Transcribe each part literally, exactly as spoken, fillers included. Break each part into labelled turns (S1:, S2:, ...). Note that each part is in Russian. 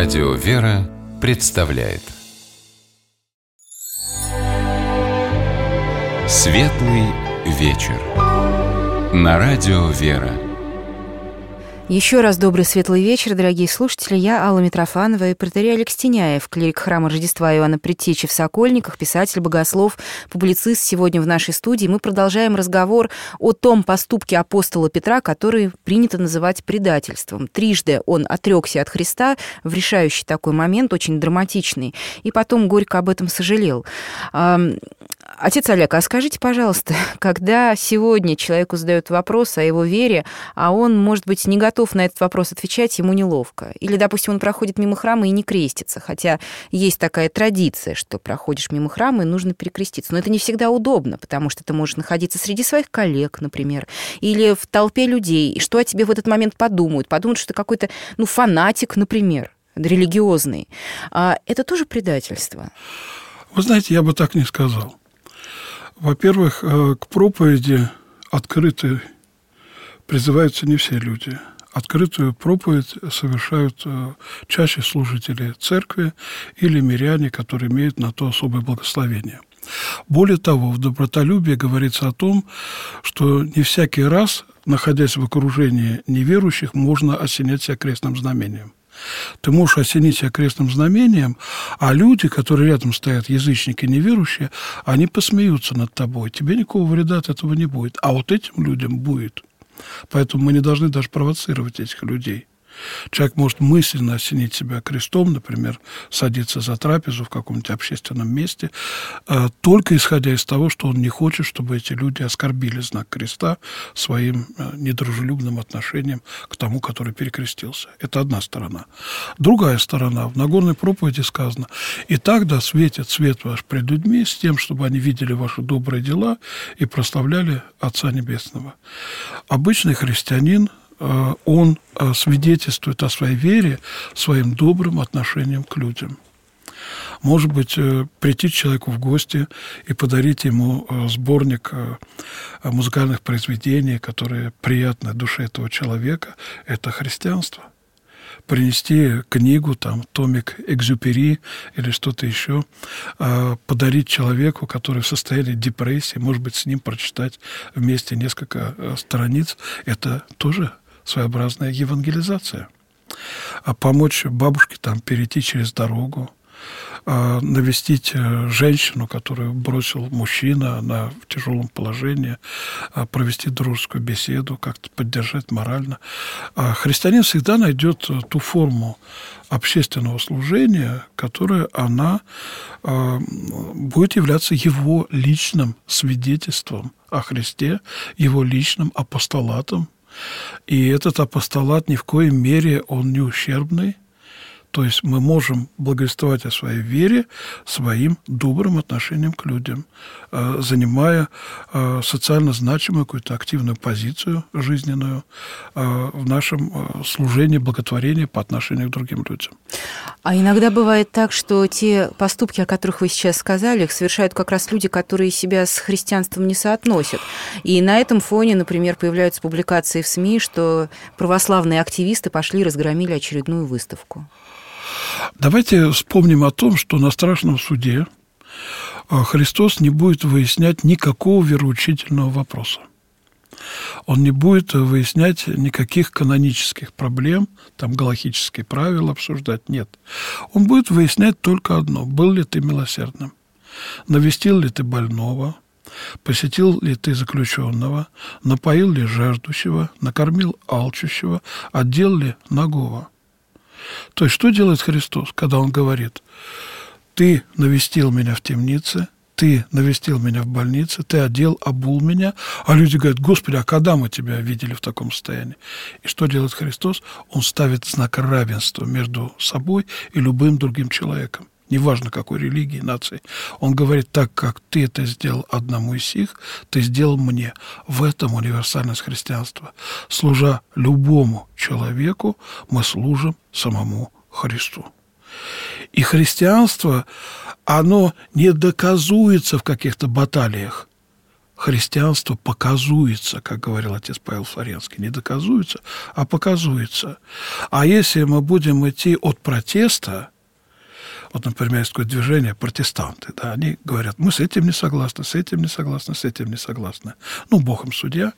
S1: Радио «Вера» представляет Светлый вечер на Радио «Вера».
S2: Еще раз добрый светлый вечер, дорогие слушатели. Я Алла Митрофанова и протоиерей Олег Стеняев, клирик храма Рождества Иоанна Предтечи в Сокольниках, писатель, богослов, публицист сегодня в нашей студии. Мы продолжаем разговор о том поступке апостола Петра, который принято называть предательством. Трижды он отрекся от Христа в решающий такой момент, очень драматичный, и потом горько об этом сожалел. Отец Олег, а скажите, пожалуйста, когда сегодня человеку задают вопрос о его вере, а он, может быть, не готов на этот вопрос отвечать, ему неловко. Или, допустим, он проходит мимо храма и не крестится, хотя есть такая традиция, что проходишь мимо храма и нужно перекреститься. Но это не всегда удобно, потому что ты можешь находиться среди своих коллег, например, или в толпе людей. И что о тебе в этот момент подумают? Подумают, что ты какой-то, ну, фанатик, например, религиозный. А это тоже предательство?
S3: Вы знаете, я бы так не сказал. Во-первых, к проповеди открытой призываются не все люди. Открытую проповедь совершают чаще служители церкви или миряне, которые имеют на то особое благословение. Более того, в добротолюбии говорится о том, что не всякий раз, находясь в окружении неверующих, можно осенять себя крестным знамением. Ты можешь осенить себя крестным знамением, а люди, которые рядом стоят, язычники, неверующие, они посмеются над тобой. Тебе никакого вреда от этого не будет. А вот этим людям будет. Поэтому мы не должны даже провоцировать этих людей. Человек может мысленно осенить себя крестом, например, садиться за трапезу в каком-нибудь общественном месте, только исходя из того, что он не хочет, чтобы эти люди оскорбили знак креста своим недружелюбным отношением к тому, который перекрестился. Это одна сторона. Другая сторона. В Нагорной проповеди сказано: «Итак, да светит свет ваш пред людьми с тем, чтобы они видели ваши добрые дела и прославляли Отца Небесного». Обычный христианин, он свидетельствует о своей вере своим добрым отношением к людям. Может быть, прийти к человеку в гости и подарить ему сборник музыкальных произведений, которые приятны душе этого человека, это христианство. Принести книгу, там, томик Экзюпери или что-то еще, подарить человеку, который в состоянии депрессии, может быть, с ним прочитать вместе несколько страниц, это тоже своеобразная евангелизация. А помочь бабушке там перейти через дорогу, навестить женщину, которую бросил мужчина, она в тяжелом положении, провести дружескую беседу, как-то поддержать морально. Христианин всегда найдет ту форму общественного служения, которая она будет являться его личным свидетельством о Христе, его личным апостолатом. И этот апостолат ни в коей мере он не ущербный. То есть мы можем благовествовать о своей вере своим добрым отношением к людям, занимая социально значимую какую-то активную позицию жизненную в нашем служении, благотворении по отношению к другим людям.
S2: А иногда бывает так, что те поступки, о которых вы сейчас сказали, их совершают как раз люди, которые себя с христианством не соотносят. И на этом фоне, например, появляются публикации в СМИ, что православные активисты пошли и разгромили очередную выставку.
S3: Давайте вспомним о том, что на страшном суде Христос не будет выяснять никакого вероучительного вопроса. Он не будет выяснять никаких канонических проблем, там галахические правила обсуждать, нет. Он будет выяснять только одно: был ли ты милосердным, навестил ли ты больного, посетил ли ты заключенного, напоил ли жаждущего, накормил алчущего, одел ли нагого. То есть, что делает Христос, когда Он говорит: «Ты навестил меня в темнице, ты навестил меня в больнице, ты одел, обул меня», а люди говорят: «Господи, а когда мы тебя видели в таком состоянии?» И что делает Христос? Он ставит знак равенства между собой и любым другим человеком. Неважно, какой религии, нации. Он говорит: так как ты это сделал одному из сих, ты сделал мне. В этом универсальность христианства. Служа любому человеку, мы служим самому Христу. И христианство, оно не доказуется в каких-то баталиях. христианство показуется, как говорил отец Павел Флоренский, не доказуется, а показуется. А если мы будем идти от протеста, вот, например, есть такое движение протестанты, да, они говорят, мы с этим не согласны, с этим не согласны, с этим не согласны. Ну, Бог им судья.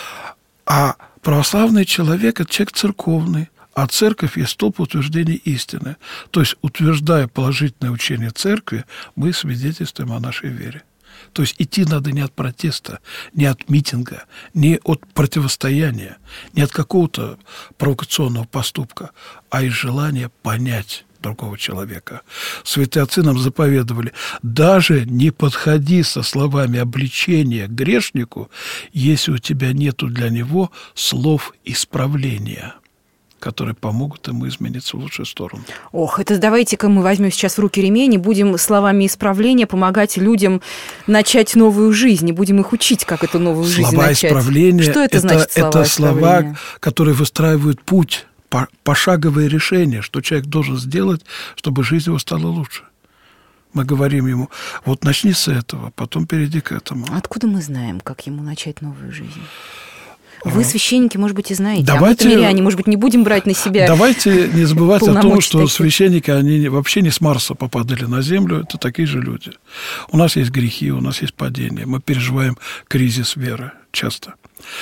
S3: А православный человек – это человек церковный, а церковь есть столб утверждения истины. То есть, утверждая положительное учение церкви, мы свидетельствуем о нашей вере. То есть идти надо не от протеста, не от митинга, не от противостояния, не от какого-то провокационного поступка, а из желания понять другого человека. Святые отцы нам заповедовали, даже не подходи со словами обличения к грешнику, если у тебя нету для него слов исправления, которые помогут ему измениться в лучшую сторону.
S2: Ох, это давайте-ка мы возьмем сейчас в руки ремень и будем словами исправления помогать людям начать новую жизнь, и будем их учить, как эту новую
S3: слова
S2: жизнь начать.
S3: Слова исправления,
S2: что это,
S3: это
S2: значит, слова
S3: это слова,
S2: исправления?
S3: которые выстраивают путь, пошаговое решение, что человек должен сделать, чтобы жизнь его стала лучше. Мы говорим ему, вот начни с этого, потом перейди к этому.
S2: Откуда мы знаем, как ему начать новую жизнь? Вы, священники, может быть, и знаете,
S3: давайте,
S2: а мы, миряне, может быть, не будем брать на себя.
S3: Давайте не забывать о том, что
S2: таких.
S3: священники, они вообще не с Марса попадали на Землю, это такие же люди. У нас есть грехи, у нас есть падения, мы переживаем кризис веры часто.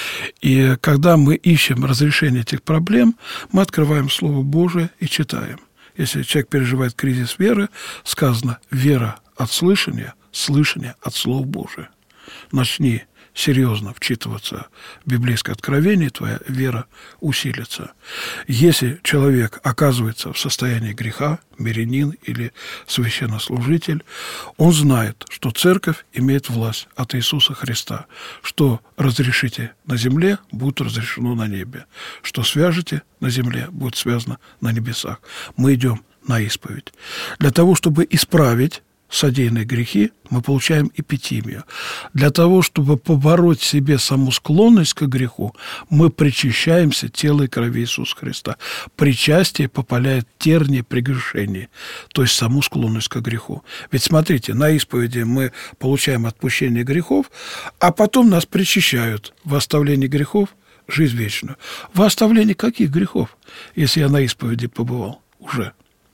S3: И когда мы ищем разрешение этих проблем, мы открываем Слово Божие и читаем. Если человек переживает кризис веры, сказано «вера от слышания, слышание от Слова Божия». Начни серьезно вчитываться в библейское откровение, твоя вера усилится. Если человек оказывается в состоянии греха, мирянин или священнослужитель, он знает, что церковь имеет власть от Иисуса Христа, что разрешите на земле, будет разрешено на небе, что свяжете на земле, будет связано на небесах. Мы идем на исповедь. Для того, чтобы исправить содеянные грехи, мы получаем эпитимию. Для того, чтобы побороть в себе саму склонность к греху, мы причащаемся тела и крови Иисуса Христа. Причастие попаляет тернии прегрешений, то есть саму склонность к греху. Ведь смотрите, на исповеди мы получаем отпущение грехов, а потом нас причащают в оставлении грехов жизнь вечную. В оставлении каких грехов, если я на исповеди побывал уже?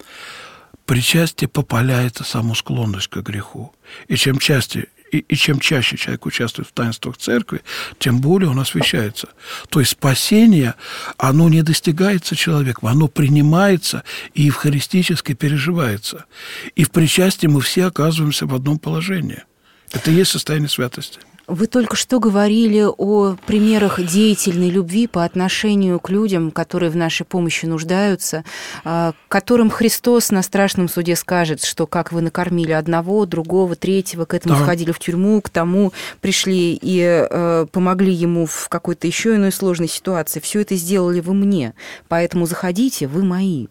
S3: Причастие попаляет саму склонность к греху. И чем чаще, и, и чем чаще человек участвует в таинствах церкви, тем более он освящается. То есть спасение, оно не достигается человеком, оно принимается и евхаристически переживается. И в причастии мы все оказываемся в одном положении. Это и есть состояние святости.
S2: Вы только что говорили о примерах деятельной любви по отношению к людям, которые в нашей помощи нуждаются, которым Христос на страшном суде скажет, что как вы накормили одного, другого, третьего, к этому да. входили в тюрьму, к тому пришли и помогли ему в какой-то еще иной сложной ситуации. Все это сделали вы мне, поэтому заходите, вы мои.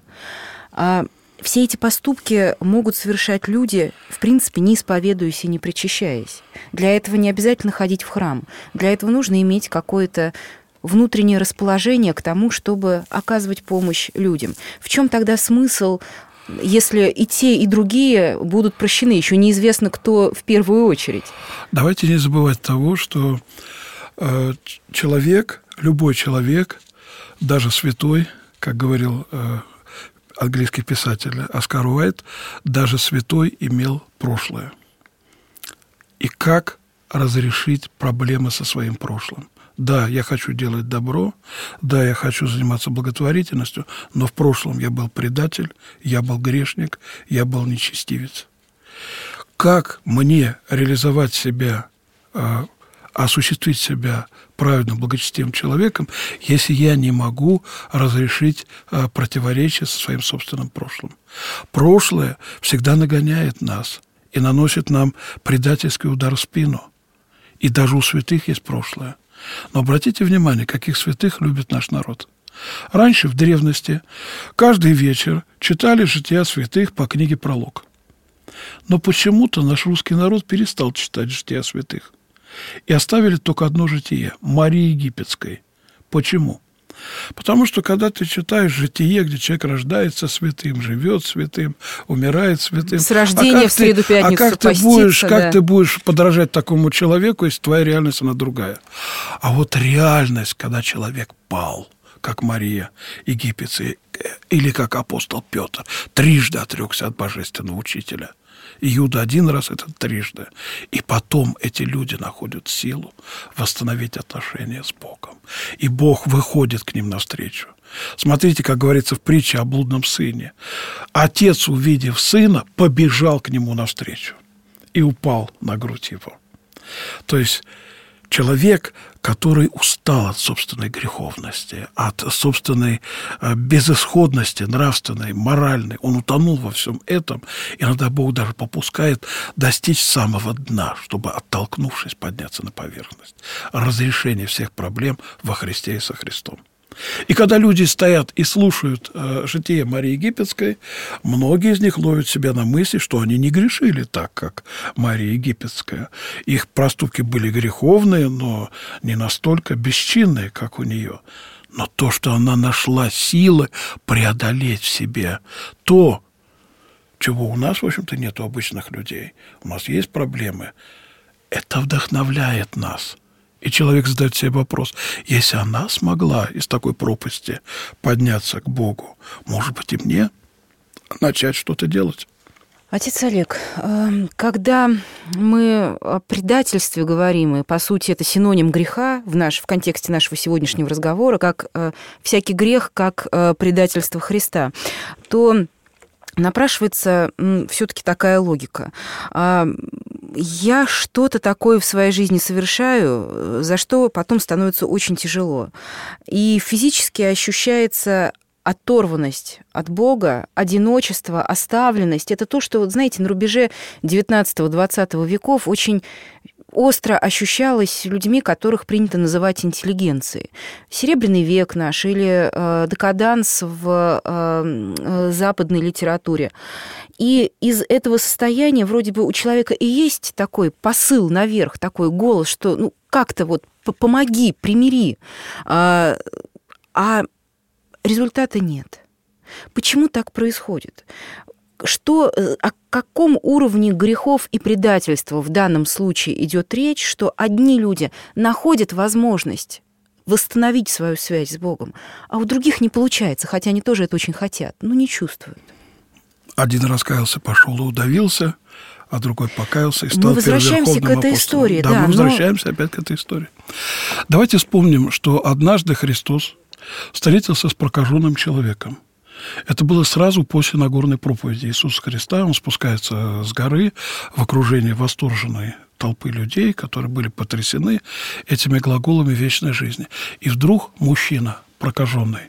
S2: Все эти поступки могут совершать люди, в принципе, не исповедуясь и не причащаясь. Для этого не обязательно ходить в храм. Для этого нужно иметь какое-то внутреннее расположение к тому, чтобы оказывать помощь людям. В чем тогда смысл, если и те, и другие будут прощены? Еще неизвестно, кто в первую очередь.
S3: Давайте не забывать того, что э, человек, любой человек, даже святой, как говорил э, английский писатель Оскар Уайльд, даже святой имел прошлое. И как разрешить проблемы со своим прошлым? Да, я хочу делать добро, да, я хочу заниматься благотворительностью, но в прошлом я был предатель, я был грешник, я был нечестивец. Как мне реализовать себя, осуществить себя праведным, благочестивым человеком, если я не могу разрешить а, противоречия со своим собственным прошлым? Прошлое всегда нагоняет нас и наносит нам предательский удар в спину. И даже у святых есть прошлое. Но обратите внимание, каких святых любит наш народ. Раньше, в древности, каждый вечер читали жития святых по книге «Пролог». Но почему-то наш русский народ перестал читать жития святых. И оставили только одно житие – Марии Египетской. Почему? Потому что, когда ты читаешь житие, где человек рождается святым, живет святым, умирает святым...
S2: С рождения
S3: а
S2: в среду-пятницу
S3: а как
S2: поститься,
S3: ты будешь,
S2: да.
S3: как ты будешь подражать такому человеку, если твоя реальность, она другая? А вот реальность, когда человек пал, как Мария Египетская, или как апостол Петр, трижды отрекся от божественного учителя. Иуда один раз, это трижды. И потом эти люди находят силу восстановить отношения с Богом. И Бог выходит к ним навстречу. Смотрите, как говорится в притче о блудном сыне. Отец, увидев сына, побежал к нему навстречу и упал на грудь его. То есть человек, который устал от собственной греховности, от собственной безысходности нравственной, моральной, он утонул во всем этом, иногда Бог даже попускает достичь самого дна, чтобы, оттолкнувшись, подняться на поверхность. Разрешение всех проблем во Христе и со Христом. И когда люди стоят и слушают э, житие Марии Египетской, многие из них ловят себя на мысли, что они не грешили так, как Мария Египетская. Их проступки были греховные, но не настолько бесчинные, как у нее. Но то, что она нашла силы преодолеть в себе то, чего у нас, в общем-то, нет у обычных людей. У нас есть проблемы. Это вдохновляет нас. И человек задает себе вопрос, если она смогла из такой пропасти подняться к Богу, может быть, и мне начать что-то делать?
S2: Отец Олег, когда мы о предательстве говорим, и, по сути, это синоним греха в, наш, в контексте нашего сегодняшнего разговора, как всякий грех, как предательство Христа, то напрашивается все-таки такая логика. Я что-то такое в своей жизни совершаю, за что потом становится очень тяжело. И физически ощущается оторванность от Бога, одиночество, оставленность. Это то, что, знаете, на рубеже девятнадцатого-двадцатого веков очень остро ощущалось людьми, которых принято называть интеллигенцией. Серебряный век наш или э, декаданс в э, западной литературе. И из этого состояния вроде бы у человека и есть такой посыл наверх, такой голос, что ну как-то вот помоги, примири. А, а результата нет. Почему так происходит? Что, о каком уровне грехов и предательства в данном случае идет речь, что одни люди находят возможность восстановить свою связь с Богом, а у других не получается, хотя они тоже это очень хотят, но не чувствуют.
S3: Один раскаялся, пошел и удавился, а другой покаялся и стал
S2: мы возвращаемся к этой
S3: апостолом.
S2: истории.
S3: Да,
S2: да,
S3: мы
S2: но...
S3: возвращаемся опять к этой истории. Давайте вспомним, что однажды Христос встретился с прокаженным человеком. Это было сразу после Нагорной проповеди Иисуса Христа. Он спускается с горы в окружении восторженной толпы людей, которые были потрясены этими глаголами вечной жизни. И вдруг мужчина прокаженный.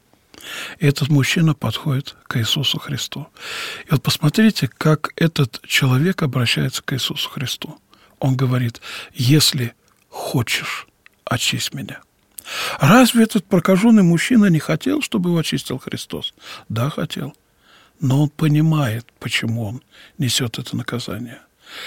S3: И этот мужчина подходит к Иисусу Христу. И вот посмотрите, как этот человек обращается к Иисусу Христу. Он говорит: «Если хочешь, очисть меня». Разве этот прокаженный мужчина не хотел, чтобы его очистил Христос? Да, хотел. Но он понимает, почему он несет это наказание.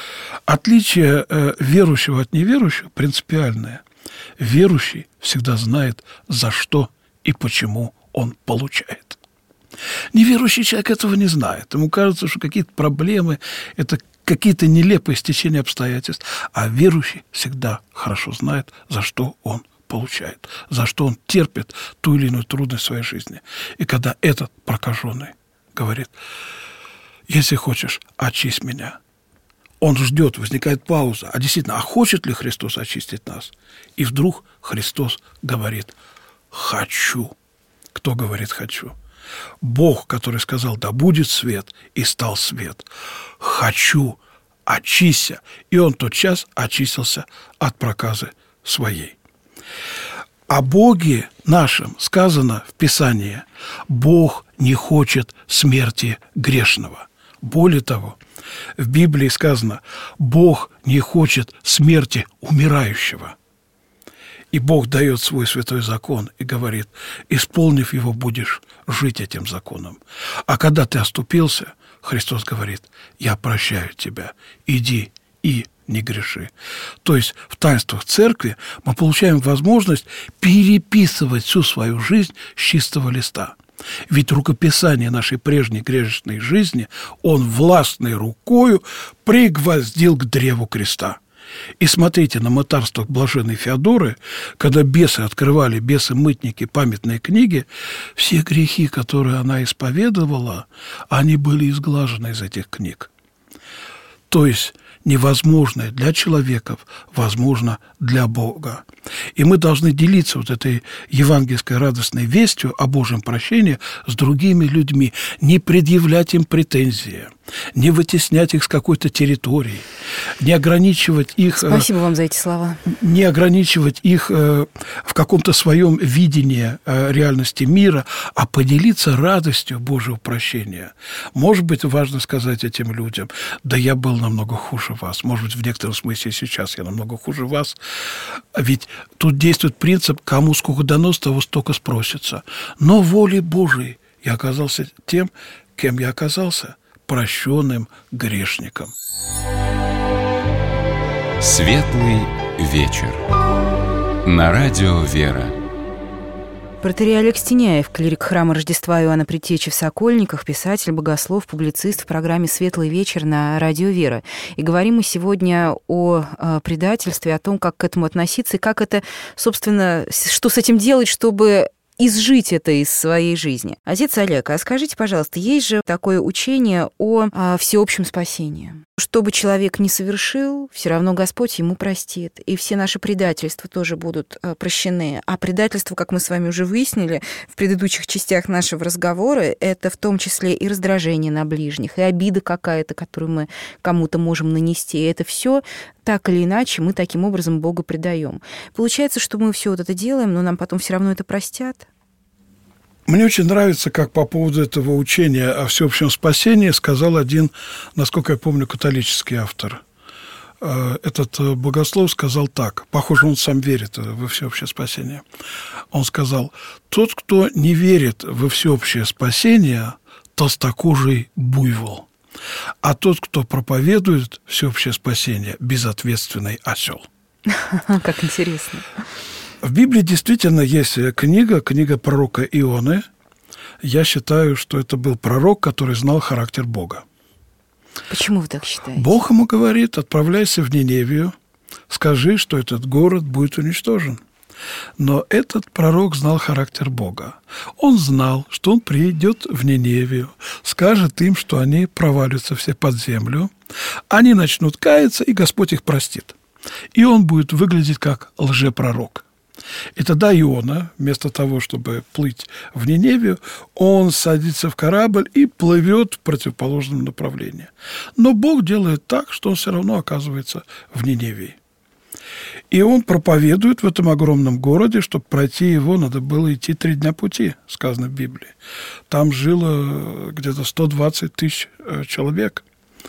S3: Отличие э, верующего от неверующего принципиальное. Верующий всегда знает, за что и почему он получает. Неверующий человек этого не знает. Ему кажется, что какие-то проблемы – это какие-то нелепые стечения обстоятельств. А верующий всегда хорошо знает, за что он получает, за что он терпит ту или иную трудность в своей жизни. И когда этот прокаженный говорит: «Если хочешь, очисть меня», он ждет, возникает пауза. А действительно, а хочет ли Христос очистить нас? И вдруг Христос говорит: «Хочу». Кто говорит «хочу»? Бог, который сказал: «Да будет свет», и стал свет. «Хочу, очисься». И он тотчас очистился от проказы своей. О Боге нашем сказано в Писании: Бог не хочет смерти грешного. Более того, в Библии сказано: Бог не хочет смерти умирающего. И Бог дает свой святой закон и говорит: исполнив его, будешь жить этим законом. А когда ты оступился, Христос говорит: я прощаю тебя, иди и не греши. То есть в таинствах церкви мы получаем возможность переписывать всю свою жизнь с чистого листа. Ведь рукописание нашей прежней грешной жизни он властной рукою пригвоздил к древу креста. И смотрите на мытарствах блаженной Феодоры, когда бесы открывали, бесы-мытники, памятные книги, все грехи, которые она исповедовала, они были изглажены из этих книг. То есть невозможное для человеков возможно для Бога. И мы должны делиться вот этой евангельской радостной вестью о Божьем прощении с другими людьми, не предъявлять им претензии, не вытеснять их с какой-то территории, не ограничивать их...
S2: Спасибо вам за эти слова.
S3: Не ограничивать их в каком-то своем видении реальности мира, а поделиться радостью Божьего прощения. Может быть, важно сказать этим людям: да я был намного хуже вас. Может быть, в некотором смысле сейчас я намного хуже вас. Ведь тут действует принцип: кому сколько дано, с того столько спросится. Но волей Божией я оказался тем, кем я оказался, прощенным грешником.
S1: Светлый вечер. На радио «Вера».
S2: Протоиерей Олег Стеняев, клирик храма Рождества Иоанна Предтечи в Сокольниках, писатель, богослов, публицист в программе «Светлый вечер» на радио «Вера». И говорим мы сегодня о предательстве, о том, как к этому относиться и как это, собственно, что с этим делать, чтобы изжить это из своей жизни. Отец Олег, а скажите, пожалуйста, есть же такое учение о, о всеобщем спасении. Что бы человек ни совершил, все равно Господь ему простит. И все наши предательства тоже будут прощены. А предательство, как мы с вами уже выяснили в предыдущих частях нашего разговора, это в том числе и раздражение на ближних, и обида какая-то, которую мы кому-то можем нанести. И это все так или иначе мы таким образом Бога предаем. Получается, что мы все вот это делаем, но нам потом все равно это простят.
S3: Мне очень нравится, как по поводу этого учения о всеобщем спасении сказал один, насколько я помню, католический автор. Этот богослов сказал так, похоже, он сам верит во всеобщее спасение. Он сказал: тот, кто не верит во всеобщее спасение, толстокожий буйвол, а тот, кто проповедует всеобщее спасение, безответственный осел.
S2: Как интересно.
S3: В Библии действительно есть книга, книга пророка Ионы. Я считаю, что это был пророк, который знал характер Бога.
S2: Почему вы так считаете?
S3: Бог ему говорит: отправляйся в Ниневию, скажи, что этот город будет уничтожен. Но этот пророк знал характер Бога. Он знал, что он придет в Ниневию, скажет им, что они провалятся все под землю, они начнут каяться, и Господь их простит. И он будет выглядеть как лжепророк. И тогда Иона, вместо того, чтобы плыть в Ниневию, он садится в корабль и плывет в противоположном направлении. Но Бог делает так, что он все равно оказывается в Ниневии. И он проповедует в этом огромном городе. Чтобы пройти его, надо было идти три дня пути, сказано в Библии. Там жило где-то сто двадцать тысяч человек.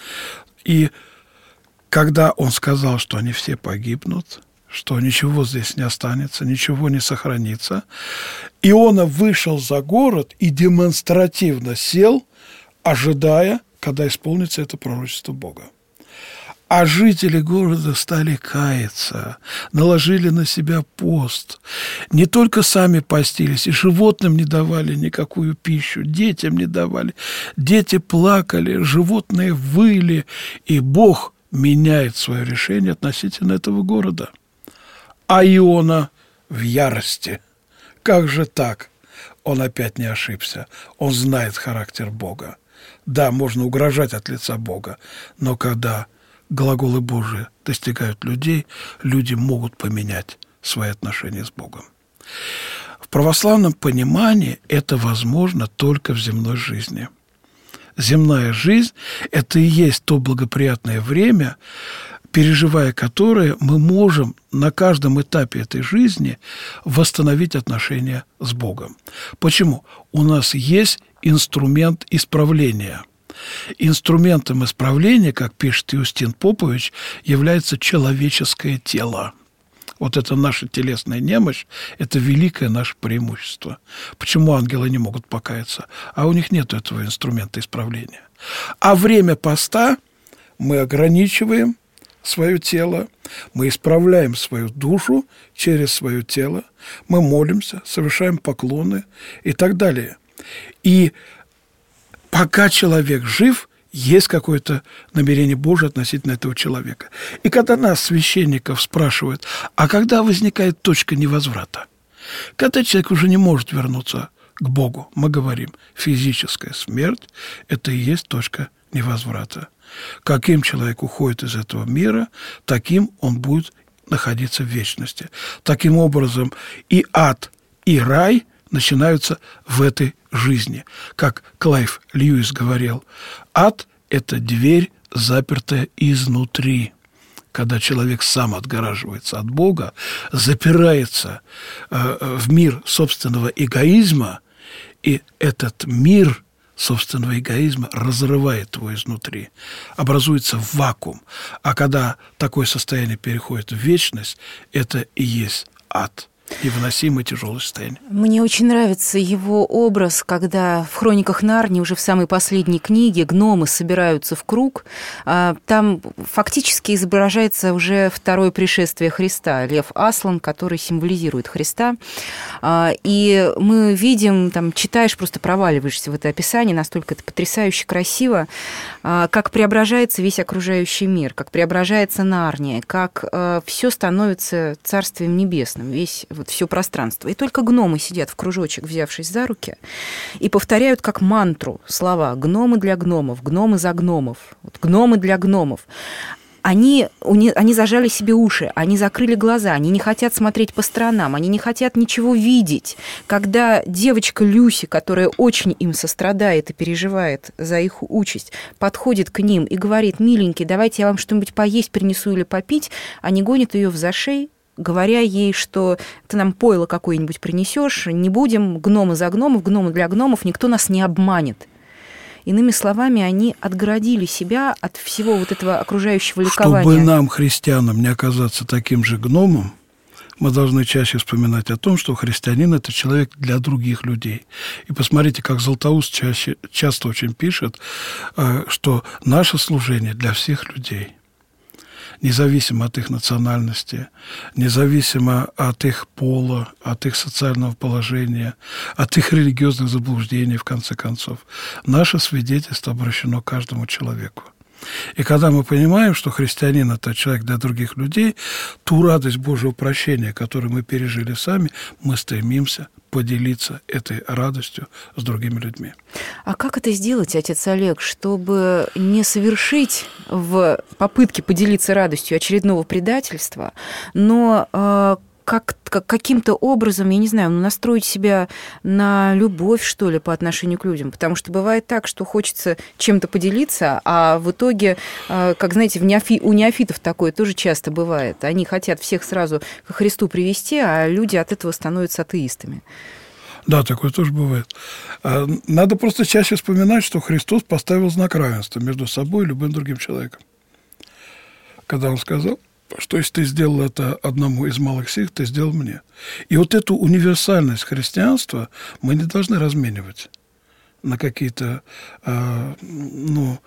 S3: И когда он сказал, что они все погибнут, что ничего здесь не останется, ничего не сохранится, Иона вышел за город и демонстративно сел, ожидая, когда исполнится это пророчество Бога. А жители города стали каяться, наложили на себя пост. Не только сами постились, и животным не давали никакую пищу, детям не давали. Дети плакали, животные выли, и Бог меняет свое решение относительно этого города. А Иона в ярости. Как же так? Он опять не ошибся. Он знает характер Бога. Да, можно угрожать от лица Бога, но когда глаголы Божии достигают людей, люди могут поменять свои отношения с Богом. В православном понимании это возможно только в земной жизни. Земная жизнь – это и есть то благоприятное время, переживая которое мы можем на каждом этапе этой жизни восстановить отношения с Богом. Почему? У нас есть инструмент исправления. Инструментом исправления, как пишет Иустин Попович, является человеческое тело. Вот это наша телесная немощь, это великое наше преимущество. Почему ангелы не могут покаяться? А у них нет этого инструмента исправления. А время поста мы ограничиваем свое тело, мы исправляем свою душу через свое тело, мы молимся, совершаем поклоны и так далее. И пока человек жив, есть какое-то намерение Божие относительно этого человека. И когда нас, священников, спрашивают, а когда возникает точка невозврата? Когда человек уже не может вернуться к Богу, мы говорим, физическая смерть – это и есть точка невозврата. Каким человек уходит из этого мира, таким он будет находиться в вечности. Таким образом, и ад, и рай начинаются в этой жизни. Как Клайв Льюис говорил, ад – это дверь, запертая изнутри. Когда человек сам отгораживается от Бога, запирается э, в мир собственного эгоизма, и этот мир собственного эгоизма разрывает его изнутри, образуется вакуум. А когда такое состояние переходит в вечность, это и есть ад. Невыносимое тяжелое состояние.
S2: Мне очень нравится его образ, когда в «Хрониках Нарнии», уже в самой последней книге, гномы собираются в круг. Там фактически изображается уже второе пришествие Христа, лев Аслан, который символизирует Христа. И мы видим, там читаешь, просто проваливаешься в это описание, настолько это потрясающе красиво, как преображается весь окружающий мир, как преображается Нарния, как все становится Царствием Небесным, весь вот все пространство. И только гномы сидят в кружочек, взявшись за руки, и повторяют как мантру слова «гномы для гномов», «гномы за гномов», вот, «гномы для гномов». Они, они зажали себе уши, они закрыли глаза, они не хотят смотреть по сторонам, они не хотят ничего видеть. Когда девочка Люси, которая очень им сострадает и переживает за их участь, подходит к ним и говорит: «Миленький, давайте я вам что-нибудь поесть принесу или попить», они гонят ее в зашей, говоря ей, что ты нам пойло какое-нибудь принесешь, не будем, гномы за гномов, гномы для гномов, никто нас не обманет. Иными словами, они отгородили себя от всего вот этого окружающего ликования.
S3: Чтобы нам, христианам, не оказаться таким же гномом, мы должны чаще вспоминать о том, что христианин – это человек для других людей. И посмотрите, как Златоуст чаще, часто очень пишет, что наше служение для всех людей. Независимо от их национальности, независимо от их пола, от их социального положения, от их религиозных заблуждений, в конце концов. Наше свидетельство обращено к каждому человеку. И когда мы понимаем, что христианин – это человек для других людей, ту радость Божьего прощения, которую мы пережили сами, мы стремимся поделиться этой радостью с другими людьми.
S2: А как это сделать, отец Олег, чтобы не совершить в попытке поделиться радостью очередного предательства, но э, как, как, каким-то образом, я не знаю, настроить себя на любовь, что ли, по отношению к людям? Потому что бывает так, что хочется чем-то поделиться, а в итоге, э, как, знаете, в неофи... у неофитов такое тоже часто бывает. Они хотят всех сразу ко Христу привести, а люди от этого становятся атеистами.
S3: Да, такое тоже бывает. Надо просто чаще вспоминать, что Христос поставил знак равенства между собой и любым другим человеком. Когда Он сказал, что если ты сделал это одному из малых сих, ты сделал мне. И вот эту универсальность христианства мы не должны разменивать на какие-то ну,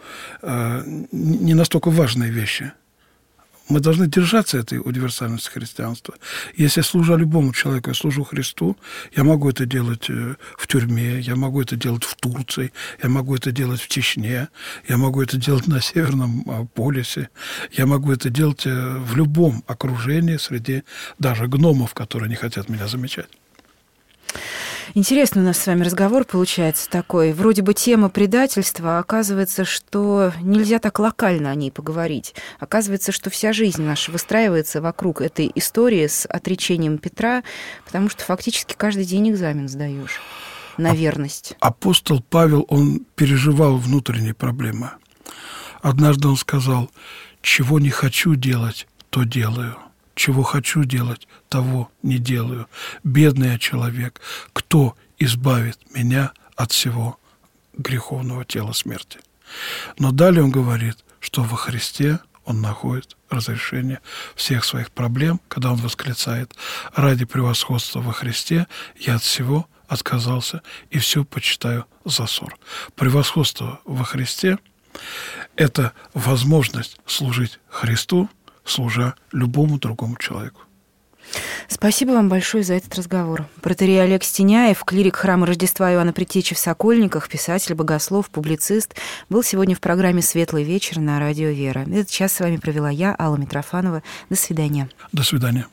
S3: не настолько важные вещи. Мы должны держаться этой универсальности христианства. Если я служу любому человеку, я служу Христу, я могу это делать в тюрьме, я могу это делать в Турции, я могу это делать в Чечне, я могу это делать на Северном полюсе, я могу это делать в любом окружении, среди даже гномов, которые не хотят меня замечать.
S2: Интересный у нас с вами разговор получается такой. Вроде бы тема предательства, а оказывается, что нельзя так локально о ней поговорить. Оказывается, что вся жизнь наша выстраивается вокруг этой истории с отречением Петра, потому что фактически каждый день экзамен сдаешь на верность.
S3: Апостол Павел, он переживал внутренние проблемы. Однажды он сказал: «Чего не хочу делать, то делаю. Чего хочу делать, того не делаю. Бедный я человек, кто избавит меня от всего греховного тела смерти?» Но далее он говорит, что во Христе он находит разрешение всех своих проблем, когда он восклицает: «Ради превосходства во Христе я от всего отказался и все почитаю за ссор». Превосходство во Христе – это возможность служить Христу служа любому другому человеку.
S2: Спасибо вам большое за этот разговор. Протоиерей Олег Стеняев, клирик храма Рождества Иоанна Предтечи в Сокольниках, писатель, богослов, публицист, был сегодня в программе «Светлый вечер» на радио «Вера». Этот час с вами провела я, Алла Митрофанова. До свидания.
S3: До свидания.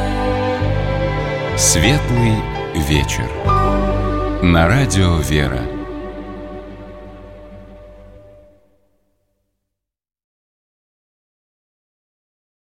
S1: «Светлый вечер» на радио «Вера».